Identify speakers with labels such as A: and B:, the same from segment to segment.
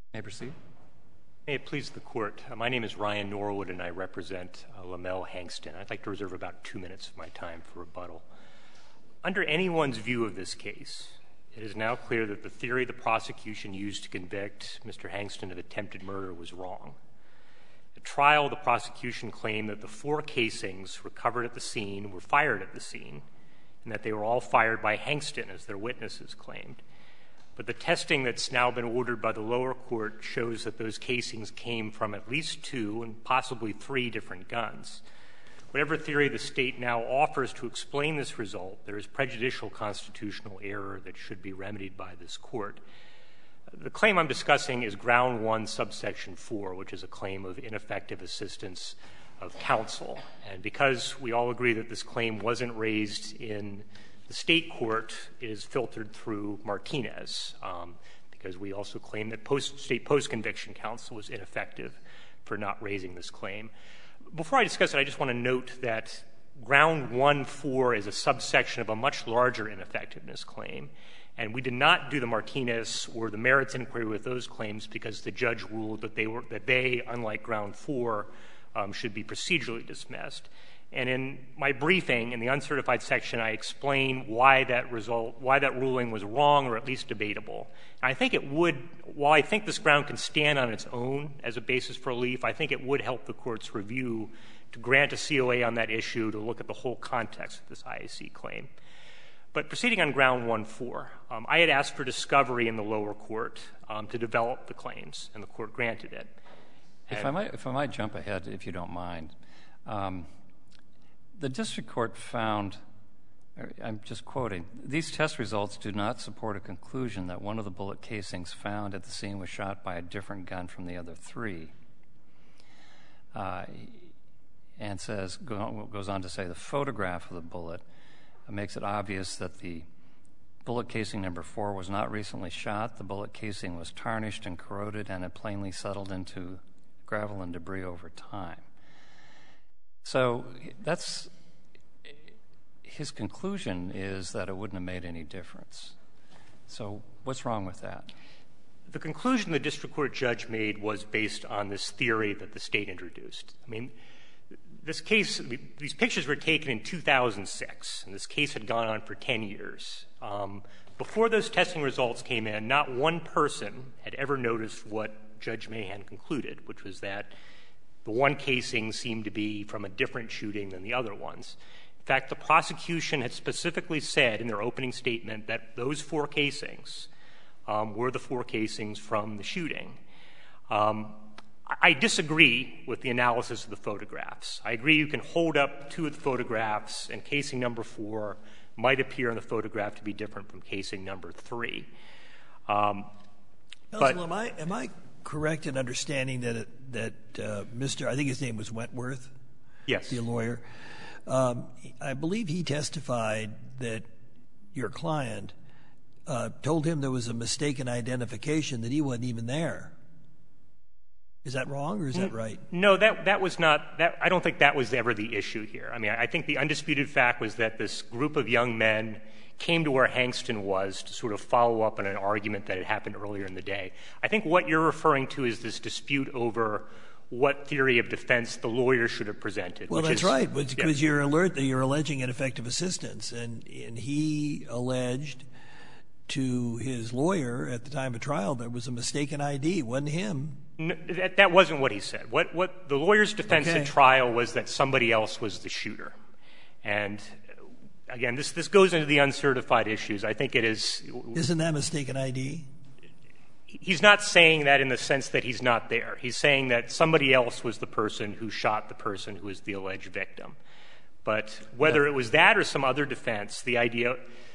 A: May I proceed?
B: May it please the Court. My name is Ryan Norwood, and I represent Lamel Hankston. I'd like to reserve about 2 minutes of my time for rebuttal. Under anyone's view of this case, it is now clear that the theory the prosecution used to convict Mr. Hankston of attempted murder was wrong. At trial, the prosecution claimed that the 4 casings recovered at the scene were fired at the scene, and that they were all fired by Hankston, as their witnesses claimed. But the testing that's now been ordered by the lower court shows that those casings came from at least 2 and possibly 3 different guns. Whatever theory the State now offers to explain this result, there is prejudicial constitutional error that should be remedied by this Court. The claim I'm discussing is Ground 1, Subsection 4, which is a claim of ineffective assistance of counsel. And because we all agree that this claim wasn't raised in the State court, it is filtered through Martinez, because we also claim that State post-conviction counsel was ineffective for not raising this claim. Before I discuss it, I just want to note that Ground 1-4 is a subsection of a much larger ineffectiveness claim, and we did not do the Martinez or the merits inquiry with those claims because the judge ruled that they, unlike Ground 4, should be procedurally dismissed. And in my briefing, in the uncertified section, I explain why that ruling was wrong or at least debatable. And I think it would, while I think this ground can stand on its own as a basis for relief, I think it would help the Court's review to grant a COA on that issue to look at the whole context of this IAC claim. But proceeding on Ground 1-4, I had asked for discovery in the lower court to develop the claims, and the Court granted it.
A: If I might jump ahead, if you don't mind. The district court found, I'm just quoting, these test results do not support a conclusion that one of the bullet casings found at the scene was shot by a different gun from the other 3. And goes on to say the photograph of the bullet makes it obvious that the bullet casing number 4 was not recently shot. The bullet casing was tarnished and corroded, and it plainly settled into gravel and debris over time. So that's his conclusion is that it wouldn't have made any difference. So what's wrong with that?
B: The conclusion the district court judge made was based on this theory that the State introduced. I mean, this case, these pictures were taken in 2006, and this case had gone on for 10 years. Before those testing results came in, not one person had ever noticed what Judge Mahan concluded, which was that the one casing seemed to be from a different shooting than the other ones. In fact, the prosecution had specifically said in their opening statement that those 4 casings were the 4 casings from the shooting. I disagree with the analysis of the photographs. I agree you can hold up 2 of the photographs, and casing number 4 might appear in the photograph to be different from casing number 3.
C: But am I correct in understanding that Mr. I think his name was Wentworth?
B: Yes.
C: The lawyer. I believe he testified that your client told him there was a mistaken identification, that he wasn't even there. Is that wrong or is that right?
B: No, that was not that. I don't think that was ever the issue here. I mean, I think the undisputed fact was that this group of young men came to where Hankston was to sort of follow up on an argument that had happened earlier in the day. I think what you're referring to is this dispute over what theory of defense the lawyer should have presented.
C: Well, that's right, because you're alleging ineffective assistance, and he alleged to his lawyer at the time of trial there was a mistaken ID. It wasn't him.
B: No, that wasn't what he said. What the lawyer's defense at trial was that somebody else was the shooter. And again, this goes into the uncertified issues. I think it is.
C: Isn't that mistaken ID?
B: He's not saying that in the sense that he's not there. He's saying that somebody else was the person who shot the person who was the alleged victim. But whether it was that or some other defense, the idea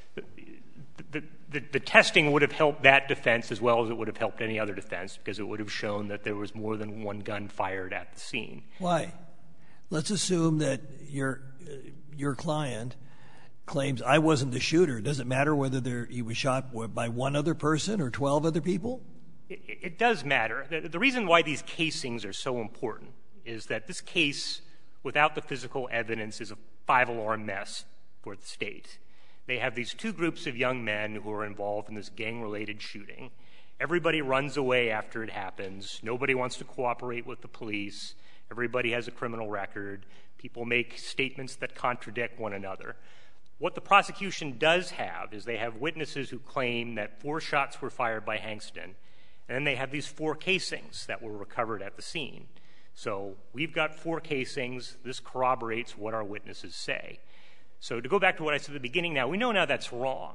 B: the testing would have helped that defense as well as it would have helped any other defense, because it would have shown that there was more than one gun fired at the scene.
C: Why? Let's assume that your client claims I wasn't the shooter. Does it matter whether he was shot by one other person or 12 other people?
B: It does matter. The reason why these casings are so important is that this case, without the physical evidence, is a 5-alarm mess for the State. They have these 2 groups of young men who are involved in this gang-related shooting. Everybody runs away after it happens. Nobody wants to cooperate with the police. Everybody has a criminal record. People make statements that contradict one another. What the prosecution does have is they have witnesses who claim that 4 shots were fired by Hankston, and then they have these 4 casings that were recovered at the scene. So we've got 4 casings. This corroborates what our witnesses say. So to go back to what I said at the beginning now, we know now that's wrong.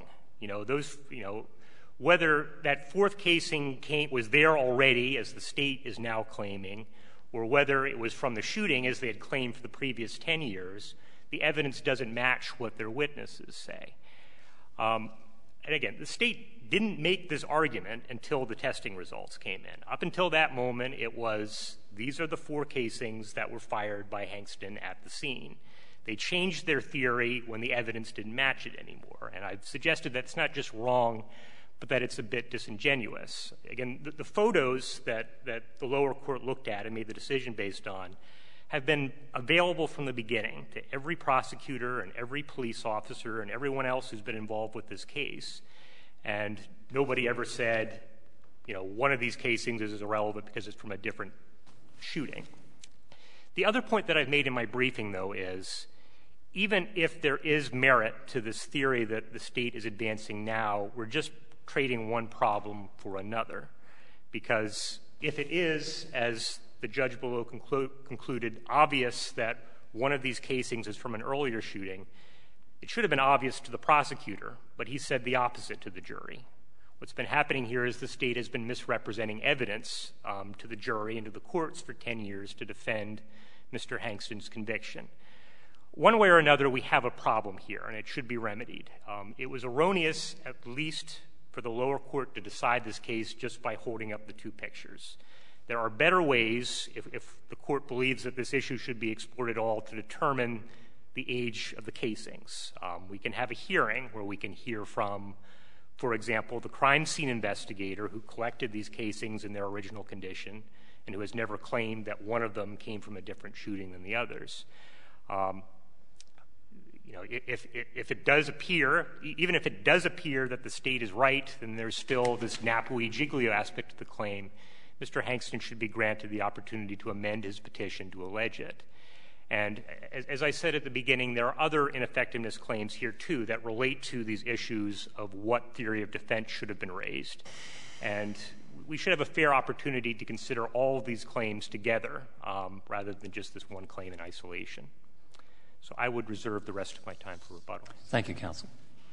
B: Whether that 4th casing was there already, as the state is now claiming, or whether it was from the shooting, as they had claimed for the previous 10 years, the evidence doesn't match what their witnesses say. And again, the state didn't make this argument until the testing results came in. Up until that moment, it was, these are the 4 casings that were fired by Hankston at the scene. They changed their theory when the evidence didn't match it anymore. And I've suggested that it's not just wrong, but that it's a bit disingenuous. Again, the photos that the lower court looked at and made the decision based on have been available from the beginning to every prosecutor and every police officer and everyone else who's been involved with this case. And nobody ever said, one of these casings is irrelevant because it's from a different shooting. The other point that I've made in my briefing, though, is even if there is merit to this theory that the state is advancing now, we're just trading one problem for another. Because if it is, as the judge below concluded, obvious that one of these casings is from an earlier shooting, it should have been obvious to the prosecutor, but he said the opposite to the jury. What's been happening here is the state has been misrepresenting evidence to the jury and to the courts for 10 years to defend Mr. Hankston's conviction. One way or another, we have a problem here, and it should be remedied. It was erroneous, at least for the lower court, to decide this case just by holding up the 2 pictures. There are better ways, if the court believes that this issue should be explored at all, to determine the age of the casings. We can have a hearing where we can hear from, for example, the crime scene investigator who collected these casings in their original condition and who has never claimed that one of them came from a different shooting than the others. If it does appear, even if it does appear that the state is right, then there's still this Napoli Giglio aspect to the claim. Mr. Hankston should be granted the opportunity to amend his petition to allege it. And as I said at the beginning, there are other ineffectiveness claims here, too, that relate to these issues of what theory of defense should have been raised. And we should have a fair opportunity to consider all of these claims together rather than just this one claim in isolation. So I would reserve the rest of my time for rebuttal.
A: Thank you, counsel.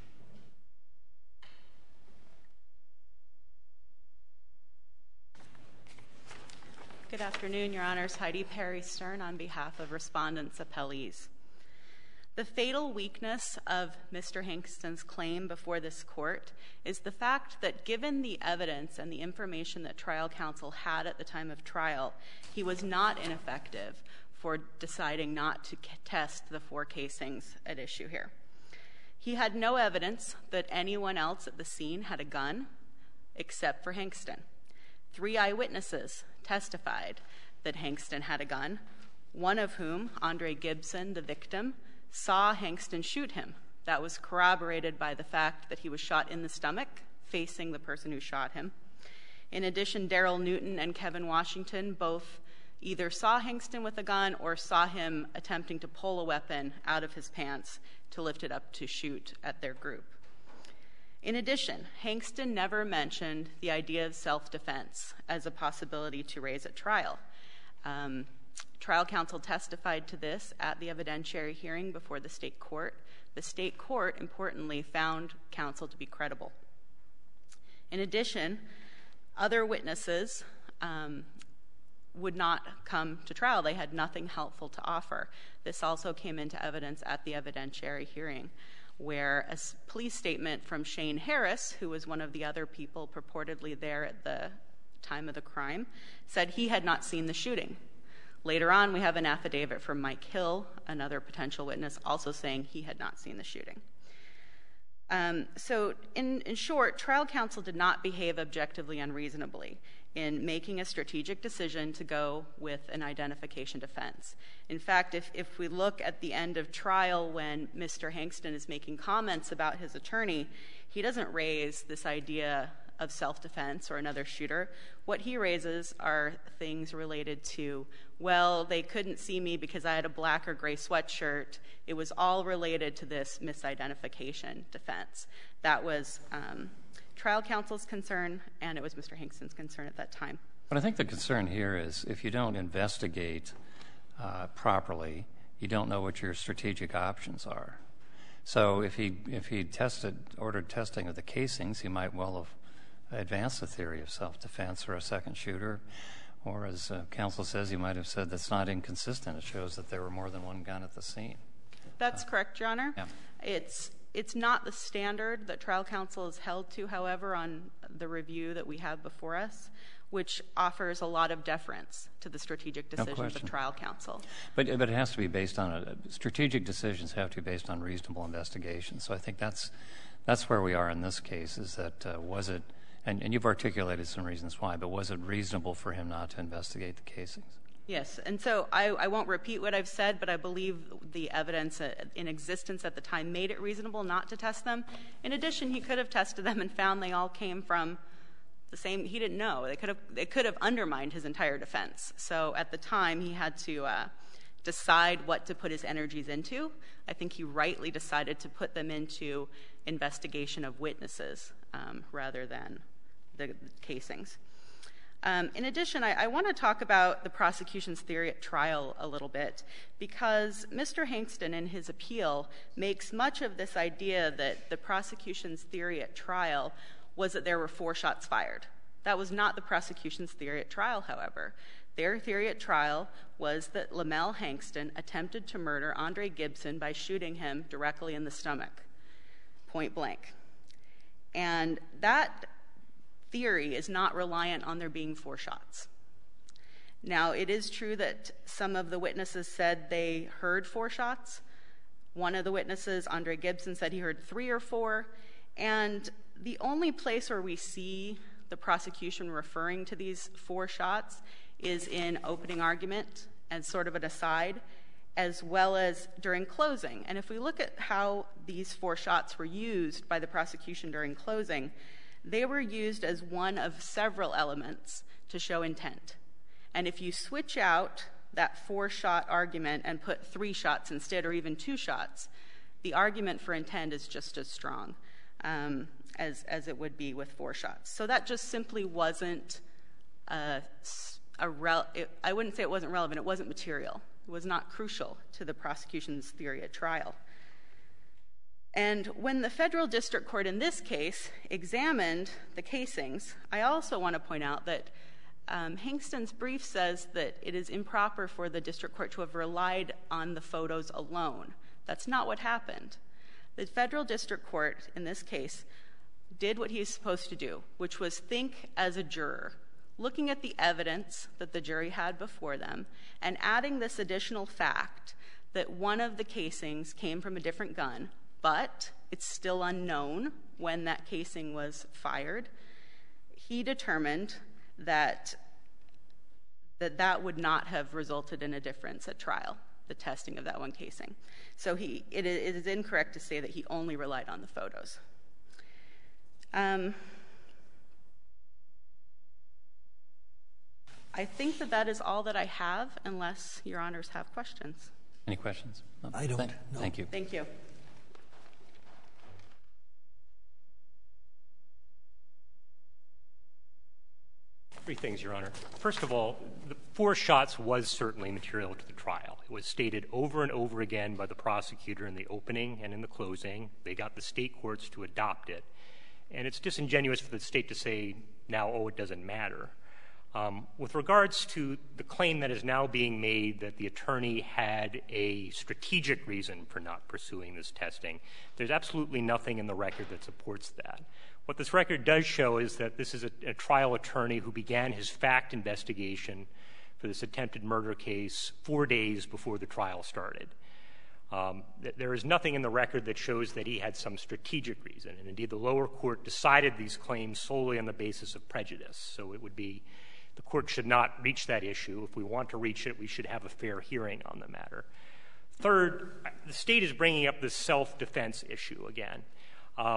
D: Good afternoon, Your Honors. Heidi Perry Stern on behalf of Respondents Appellees. The fatal weakness of Mr. Hankston's claim before this court is the fact that given the evidence and the information that trial counsel had at the time of trial, he was not ineffective for deciding not to test the 4 casings at issue here. He had no evidence that anyone else at the scene had a gun except for Hankston. 3 eyewitnesses testified that Hankston had a gun, one of whom, Andre Gibson, the victim, saw Hankston shoot him. That was corroborated by the fact that he was shot in the stomach, facing the person who shot him. In addition, Darrell Newton and Kevin Washington both either saw Hankston with a gun or saw him attempting to pull a weapon out of his pants to lift it up to shoot at their group. In addition, Hankston never mentioned the idea of self-defense as a possibility to raise at trial. Trial counsel testified to this at the evidentiary hearing before the state court. The state court, importantly, found counsel to be credible. In addition, other witnesses would not come to trial. They had nothing helpful to offer. This also came into evidence at the evidentiary hearing, where a police statement from Shane Harris, who was one of the other people purportedly there at the time of the crime, said he had not seen the shooting. Later on, we have an affidavit from Mike Hill, another potential witness, also saying he had not seen the shooting. So in short, trial counsel did not behave objectively unreasonably in making a strategic decision to go with an identification defense. In fact, if we look at the end of trial when Mr. Hankston is making comments about his attorney, he doesn't raise this idea of self-defense or another shooter. What he raises are things related to, well, they couldn't see me because I had a black or gray sweatshirt. It was all related to this misidentification defense. That was trial counsel's concern, and it was Mr. Hankston's concern at that time.
A: But I think the concern here is if you don't investigate properly, you don't know what your strategic options are. So if he ordered testing of the casings, he might well have advanced the theory of self-defense or a second shooter. Or as counsel says, he might have said that's not inconsistent. It shows that there were more than one gun at the scene.
D: That's correct, Your Honor.
A: Yeah.
D: It's not the standard that trial counsel is held to, however, on the review that we have before us, which offers a lot of deference to the strategic decisions of trial counsel.
A: But it has to be based on strategic decisions have to be based on reasonable investigation. So I think that's where we are in this case, is that was it, and you've articulated some reasons why, but was it reasonable for him not to investigate the casings?
D: Yes, and so I won't repeat what I've said, but I believe the evidence in existence at the time made it reasonable not to test them. In addition, he could have tested them and found they all came from the same. He didn't know. They could have undermined his entire defense. So at the time, he had to decide what to put his energies into. I think he rightly decided to put them into investigation of witnesses rather than the casings. In addition, I want to talk about the prosecution's theory at trial a little bit, because Mr. Hankston, in his appeal, makes much of this idea that the prosecution's theory at trial was that there were 4 shots fired. That was not the prosecution's theory at trial, however. Their theory at trial was that Lamel Hankston attempted to murder Andre Gibson by shooting him directly in the stomach, point blank. And that theory is not reliant on there being 4 shots. Now, it is true that some of the witnesses said they heard 4 shots. One of the witnesses, Andre Gibson, said he heard 3 or 4. And the only place where we see the prosecution referring to these 4 shots is in opening argument and sort of an aside, as well as during closing. And if we look at how these 4 shots were used by the prosecution during closing, they were used as one of several elements to show intent. And if you switch out that 4-shot argument and put 3 shots instead, or even 2 shots, the argument for intent is just as strong as it would be with 4 shots. So that just simply wasn't I wouldn't say it wasn't relevant. It wasn't material. It was not crucial to the prosecution's theory at trial. And when the federal district court in this case examined the casings, I also want to point out that Hankston's brief says that it is improper for the district court to have relied on the photos alone. That's not what happened. The federal district court in this case did what he's supposed to do, which was think as a juror, looking at the evidence that the jury had before them and adding this additional fact that one of the casings came from a different gun, but it's still unknown when that casing was fired. He determined that that would not have resulted in a difference at trial, the testing of that one casing. So it is incorrect to say that he only relied on the photos. I think that is all that I have, unless Your Honors have questions.
A: Any questions? No.
C: I don't. No.
A: Thank you.
D: Thank you.
B: Three things, Your Honor. First of all, the 4 shots was certainly material to the trial. It was stated over and over again by the prosecutor in the opening and in the closing. They got the state courts to adopt it. And it's disingenuous for the state to say now, oh, it doesn't matter. With regards to the claim that is now being made that the attorney had a strategic reason for not pursuing this testing, there's absolutely nothing in the record that supports that. What this record does show is that this is a trial attorney who began his fact investigation for this attempted murder case 4 days before the trial started. There is nothing in the record that shows that he had some strategic reason. And indeed, the lower court decided these claims solely on the basis of prejudice. So it would be the court should not reach that issue. If we want to reach it, we should have a fair hearing on the matter. Third, the state is bringing up this self-defense issue again.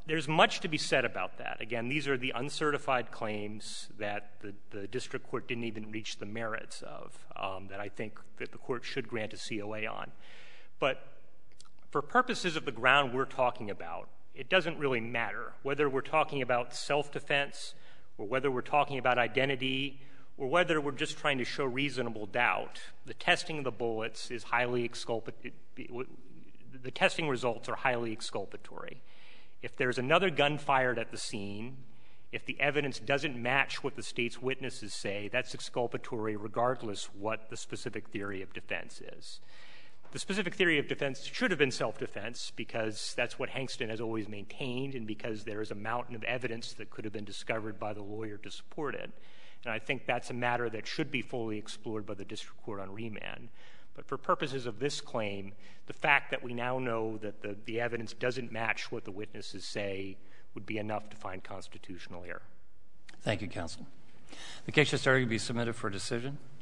B: There's much to be said about that. Again, these are the uncertified claims that the district court didn't even reach the merits of, that I think that the court should grant a COA on. But for purposes of the ground we're talking about, it doesn't really matter whether we're talking about self-defense or whether we're talking about identity or whether we're just trying to show reasonable doubt. The testing of the bullets is highly exculpatory. The testing results are highly exculpatory. If there's another gun fired at the scene, if the evidence doesn't match what the state's witnesses say, that's exculpatory regardless what the specific theory of defense is. The specific theory of defense should have been self-defense because that's what Hankston has always maintained and because there is a mountain of evidence that could have been discovered by the lawyer to support it. And I think that's a matter that should be fully explored by the district court on remand. But for purposes of this claim, the fact that we now know that the evidence doesn't match what the witnesses say would be enough to find constitutional error.
A: Thank you, counsel. The case is starting to be submitted for decision.